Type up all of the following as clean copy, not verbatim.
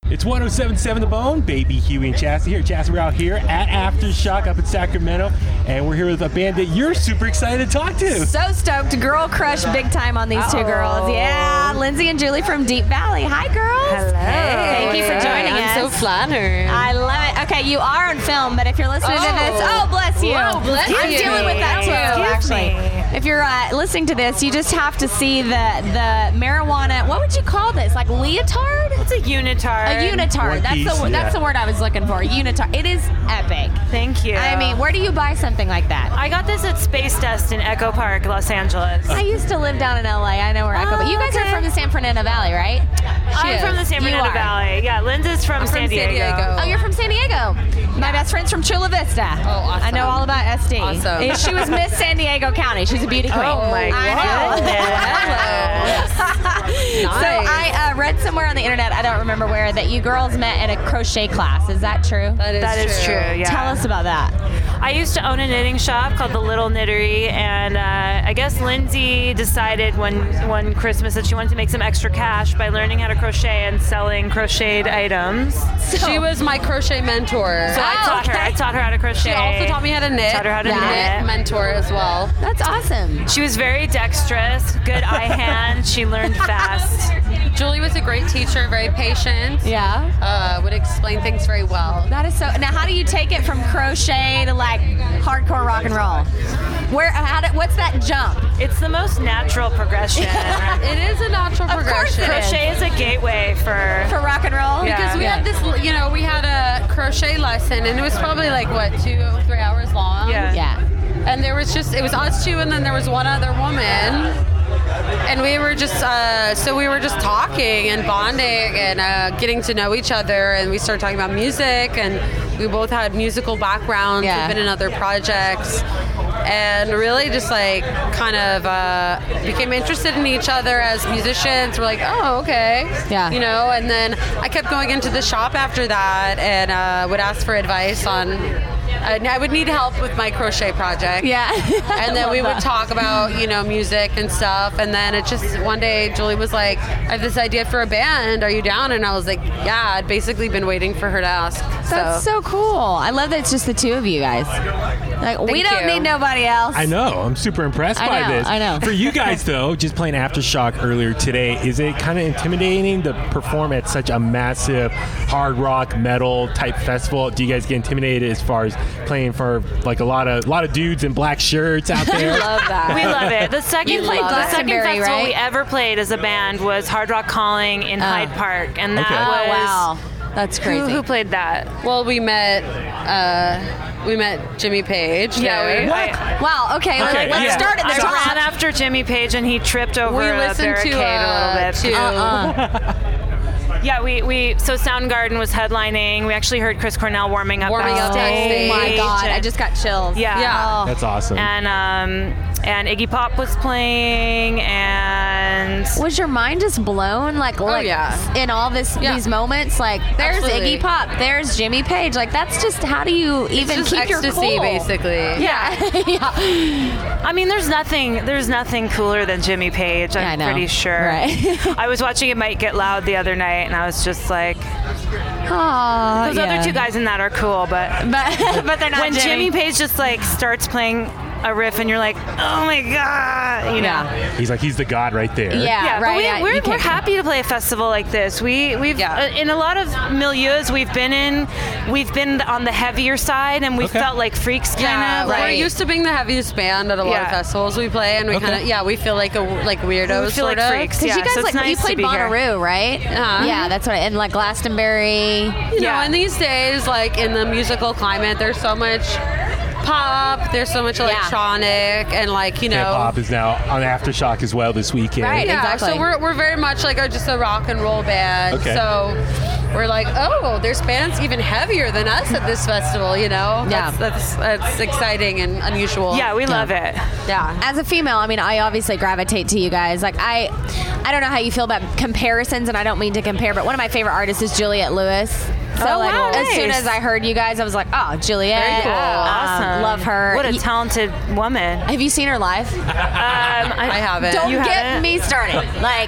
It's 107.7 The Bone, baby Huey and Chastity here. Chastity, we're out here at Aftershock up in Sacramento, and we're here with a band that you're super excited to talk to. So stoked. Girl crush big time on these two girls. Yeah, Lindsay and Julie from Deep Valley. Hi, girls. Hello. Thank you for joining us. I'm so flattered. I love it. Okay, you are on film, but if you're listening to this, bless you. Whoa, bless I'm you. dealing with that too, actually. If you're listening to this, you just have to see the marijuana. What would you call this? Like leotard? It's a unitard. A unitard. That's the word I was looking for. Unitard. It is epic. Thank you. I mean, where do you buy something like that? I got this at Space Dust in Echo Park, Los Angeles. I used to live down in LA. I know where Echo. But you guys are from the San Fernando Valley, right? I'm from the San Fernando Valley. Yeah, Linda's from San Diego. Oh, you're from San Diego. My best friend's from Chula Vista. Oh, awesome. I know all about SD. Awesome. She was Miss San Diego County. She's a beauty queen. Oh my goodness. So I read somewhere on the internet, I don't remember where, that you girls met in a crochet class. Is that true? That is true, yeah. Tell us about that. I used to own a knitting shop called The Little Knittery, and I guess Lindsay decided one Christmas that she wanted to make some extra cash by learning how to crochet and selling crocheted items. She was my crochet mentor. So I taught her how to crochet. She also taught me how to knit. Taught her how to knit. Mentor as well. That's awesome. She was very dexterous, good eye hand. She learned fast. Julie was a great teacher, very patient. Yeah. Would explain things very well. That is so. Now, how do you take it from crochet to like hardcore rock and roll? What's that jump? It's the most natural progression. It is a natural progression. Crochet is a gateway for rock and roll. Because we had this, we had a crochet lesson, and it was probably like, 2 or 3 hours long? Yeah. And it was us two, and then there was one other woman. And we were just talking and bonding and getting to know each other, and we started talking about music, and we both had musical backgrounds. We've been in other projects, and really just became interested in each other as musicians. We're like, oh, okay. Yeah. And then I kept going into the shop after that and would ask for advice on. I would need help with my crochet project. Yeah. And then we would talk about, music and stuff. And then it just, one day, Julie was like, I have this idea for a band. Are you down? And I was like, yeah. I'd basically been waiting for her to ask. That's so cool. I love that it's just the two of you guys. We don't need nobody else. I know. I'm super impressed by this. I know. For you guys, though, just playing Aftershock earlier today, is it kind of intimidating to perform at such a massive hard rock metal type festival? Do you guys get intimidated as far as playing for like a lot of dudes in black shirts out there? I love that. We love it. The second Glastonbury, festival we right? ever played as a band was Hard Rock Calling in Hyde Park, and that was wow. That's crazy. Who played that? Well, we met Jimmy Page. Yeah. Wow. Okay. Let's start at the I top. ran after Jimmy Page, and he tripped over a barricade a little bit. Yeah, so Soundgarden was headlining. We actually heard Chris Cornell warming up backstage. Oh my God, I just got chills. Yeah. That's awesome. And Iggy Pop was playing, and was your mind just blown? In all these moments, there's Absolutely. Iggy Pop, there's Jimmy Page. That's just, how do you even just keep your ecstasy, cool? basically. Yeah. I mean, there's nothing cooler than Jimmy Page. I'm pretty sure. Right. I was watching It Might Get Loud the other night, and I was just like, those other two guys in that are cool, but they're not. When Jimmy Page just starts playing a riff, and you're like, oh my God, He's the god right there. Yeah, right. But we're happy to play a festival like this. We've in a lot of milieus we've been on the heavier side, and we felt like freaks kind of. We're used to being the heaviest band at a lot of festivals we play, and we we feel like weirdos. We feel like freaks. Because you guys so it's nice you played to be Bonnaroo, right? Yeah, that's right. And Glastonbury. You know, and these days, in the musical climate, there's so much pop, there's so much electronic, and hip-hop is now on Aftershock as well this weekend. Right, exactly. So we're very much just a rock and roll band. Okay. So we're like, oh, there's bands even heavier than us at this festival, That's exciting and unusual. Yeah, we love it. Yeah. As a female, I obviously gravitate to you guys. I don't know how you feel about comparisons, and I don't mean to compare, but one of my favorite artists is Juliette Lewis. So wow, as soon nice. as I heard you guys, I was like, oh, Juliette. Very cool. Awesome. Love her. What a talented woman. Have you seen her live? I haven't. Don't You get haven't? me started.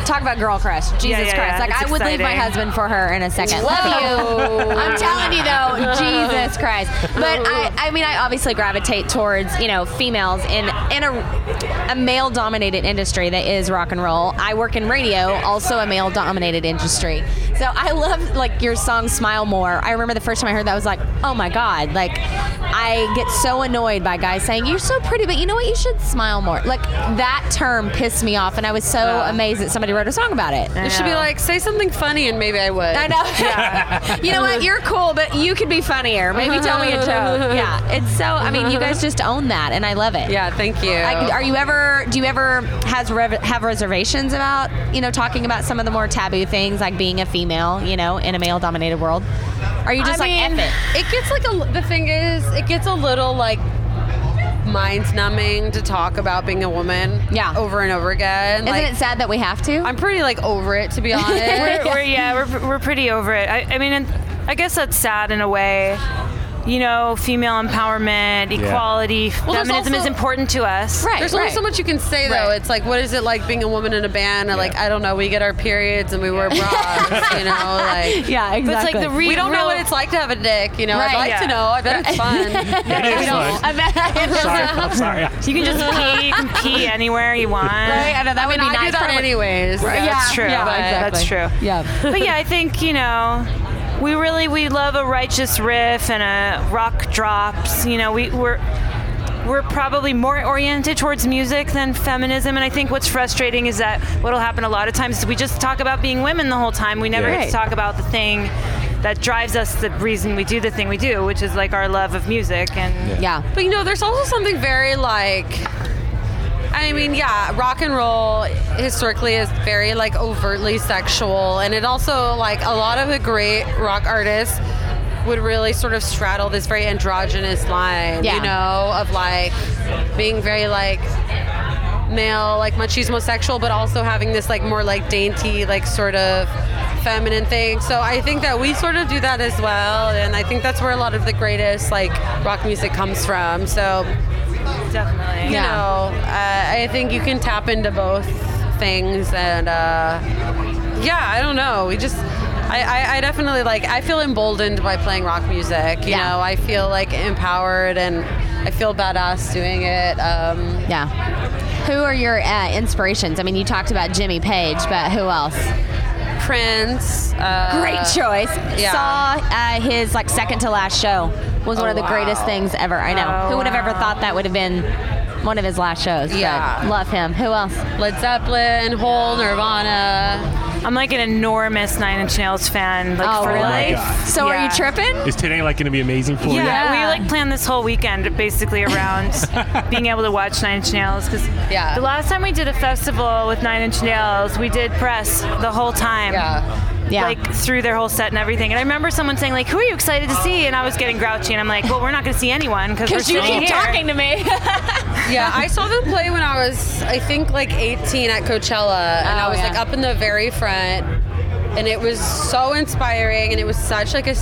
Talk about girl crush. Jesus yeah, Christ. Like, it's I would leave my exciting. husband for her in a second. Love you. I'm telling you, though. Jesus Christ. But I mean, I obviously gravitate towards, females in a male-dominated industry that is rock and roll. I work in radio, also a male-dominated industry. So I love, like, your song Smile More. I remember the first time I heard that, I was like, oh my God. Like, I get so annoyed by guys saying, you're so pretty, but you know what? You should smile more. Like, that term pissed me off, and I was so amazed that somebody wrote a song about it. It should be like, say something funny and maybe I would. I know. Yeah. You know what? You're cool, but you could be funnier. Maybe tell me a joke. Yeah. It's so, I mean, you guys just own that, and I love it. Yeah, thank you. Do you ever have reservations about, talking about some of the more taboo things, like being a female, in a male-dominated world? Are you just F it? It gets the thing is, it gets a little like mind-numbing to talk about being a woman over and over again. Isn't it sad that we have to? I'm pretty over it, to be honest. we're pretty over it. I mean, I guess that's sad in a way. Female empowerment, equality, feminism is important to us. Right. There's only so much you can say, though. It's like, what is it like being a woman in a band? Or like, I don't know, we get our periods and we wear bras, like. Yeah, exactly. But it's like we don't know what it's like to have a dick, I'd like to know. I bet it's fun. It is fun. I'm sorry. You can just pee anywhere you want. Right? I know, that would be nice. I do that anyways. Right. Yeah, that's true. Yeah, That's true. Yeah. But yeah, I think, we love a righteous riff and a rock drops. We're probably more oriented towards music than feminism, and I think what's frustrating is that what'll happen a lot of times is we just talk about being women the whole time. We never get to talk about the thing that drives us, the reason we do the thing we do, which is like our love of music. And But there's also something very rock and roll historically is very overtly sexual, and it also a lot of the great rock artists would really sort of straddle this very androgynous line, of being very male, machismo sexual, but also having this more dainty, sort of feminine thing. So I think that we sort of do that as well, and I think that's where a lot of the greatest rock music comes from. So definitely, I think you can tap into both things, and I don't know. I definitely I feel emboldened by playing rock music. I feel empowered, and I feel badass doing it. Who are your inspirations? I mean, you talked about Jimmy Page, but who else? Prince. Great choice. Yeah. Saw his second to last show. Was one of the greatest things ever. I know. Who would have ever thought that would have been one of his last shows? Yeah. But love him. Who else? Led Zeppelin, Hole, Nirvana. I'm an enormous Nine Inch Nails fan, for really? life. So are you tripping? Is today going to be amazing for you? Yeah, we planned this whole weekend basically around being able to watch Nine Inch Nails, because the last time we did a festival with Nine Inch Nails, we did press the whole time. Yeah. Through their whole set and everything. And I remember someone saying, who are you excited to see? And I was getting grouchy, and I'm like, well, we're not going to see anyone because we're you sitting keep here. talking to me. Yeah, I saw them play when I was, I think, 18 at Coachella, and I was up in the very front, and it was so inspiring, and it was such a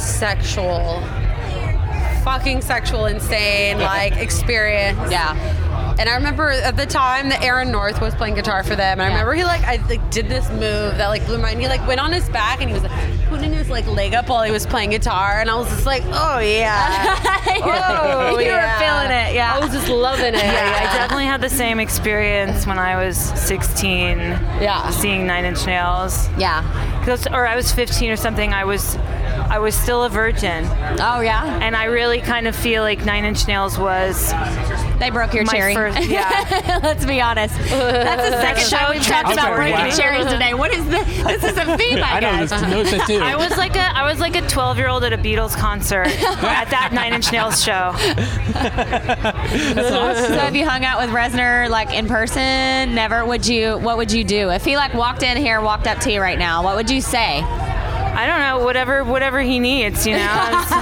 fucking sexual, insane experience. Yeah. And I remember at the time that Aaron North was playing guitar for them, and I remember he did this move that blew my mind. He went on his back, and he was putting his leg up while he was playing guitar, and I was just oh yeah, you were feeling it. Yeah, I was just loving it. Yeah, I definitely had the same experience when I was 16. Yeah, seeing Nine Inch Nails. Yeah, or I was 15 or something. I was still a virgin. Oh yeah, and I really kind of feel like Nine Inch Nails was. They broke your cherry. Yeah. Let's be honest. That's the second time we've talked about breaking cherries today. What is this? This is a theme, I guess. I noticed that too. I was like a 12-year-old at a Beatles concert at that Nine Inch Nails show. That's awesome. So have you hung out with Reznor in person? Never. What would you do if he walked in here, walked up to you right now? What would you say? I don't know, whatever he needs,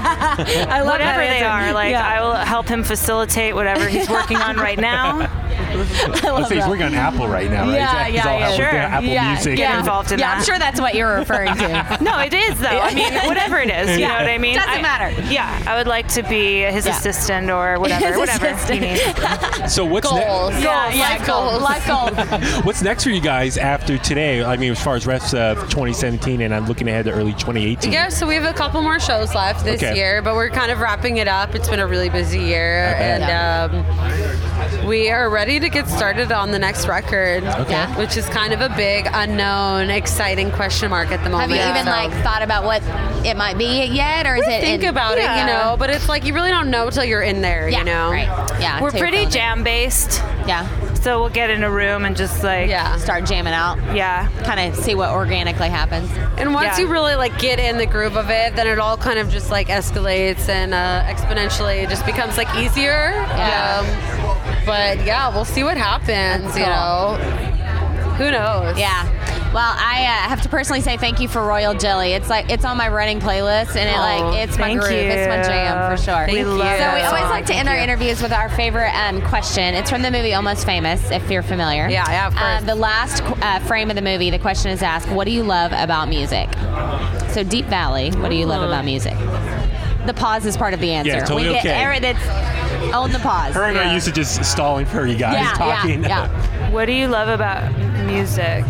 I love whatever that they are. I will help him facilitate whatever he's working on right now. Let's say he's working on Apple right now, right? Yeah, He's yeah, all yeah. Apple, Sure. Apple Yeah, Music. Get involved in Yeah, I'm that. sure that's what you're referring to. No, it is though. I mean, whatever it is, you know what I mean. Doesn't matter. Yeah, I would like to be his Yeah. assistant or whatever, His whatever assistant. he needs. So what's Goals. Life goals. Life goals. What's next for you guys after today? I mean, as far as rest of 2017, and I'm looking ahead to early 2018. Yeah, so we have a couple more shows left this Okay. year, but we're kind of wrapping it up. It's been a really busy year, bet. and we are ready to get started on the next record, Okay. which is kind of a big, unknown, exciting question mark at the moment. Have you even So- like thought about what it might be yet, or is it? think about it, Yeah. you know, but it's like you really don't know till you're in there, Yeah, you know. right. Yeah, We're till you're pretty feeling it. jam based, Yeah, so we'll get in a room and just like, Yeah. start jamming out. yeah. Kind of see what organically happens. And once Yeah. you really like get in the groove of it, then it all kind of just like escalates and exponentially it just becomes like easier. Yeah. But yeah, we'll see what happens. That's You cool. know, who knows? Yeah. Well, I have to personally say thank you for Royal Jelly. It's like it's on my running playlist, and it's my thank groove. It's my you. jam for sure. Thank We you. love So that we always song. like to end our interviews with our favorite question. It's from the movie Almost Famous, if you're familiar. Yeah, of course. The last frame of the movie, the question is asked, what do you love about music? So Deep Valley, what do you love about music? The pause is part of the answer. Yeah, totally we get okay. That's own the pause. Her and I used to just stalling for you guys yeah, talking. Yeah, yeah. What do you love about music?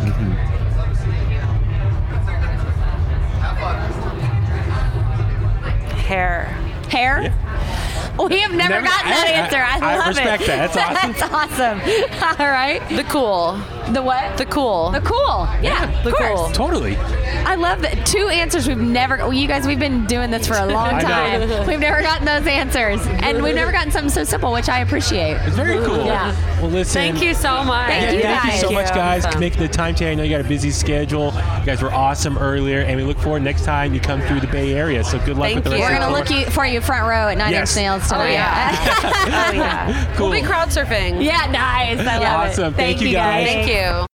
Hair. Hair? We have never gotten that answer. I love respect it. that. That's awesome. That's awesome. All right. The cool. The what? The cool. The cool. Yeah, the of course. cool. Totally. I love that. Two answers we've never. Well, you guys, we've been doing this for a long I time. know. We've never gotten those answers, and we've never gotten something so simple, which I appreciate. It's very cool. Yeah. Well, listen. Thank you so much. Thank you, Thank you guys. so much, guys, Awesome. for making the time today. I know you got a busy schedule. You guys were awesome earlier, and we look forward next time you come through the Bay Area. So good luck Thank with the rest you. We're of the gonna tour. look for you front row at Nine Yes. Inch Nails tonight. Oh, yeah. Oh yeah. Cool. We'll be crowd surfing. Yeah, nice. I love it. Awesome. Thank you, guys. Thank you.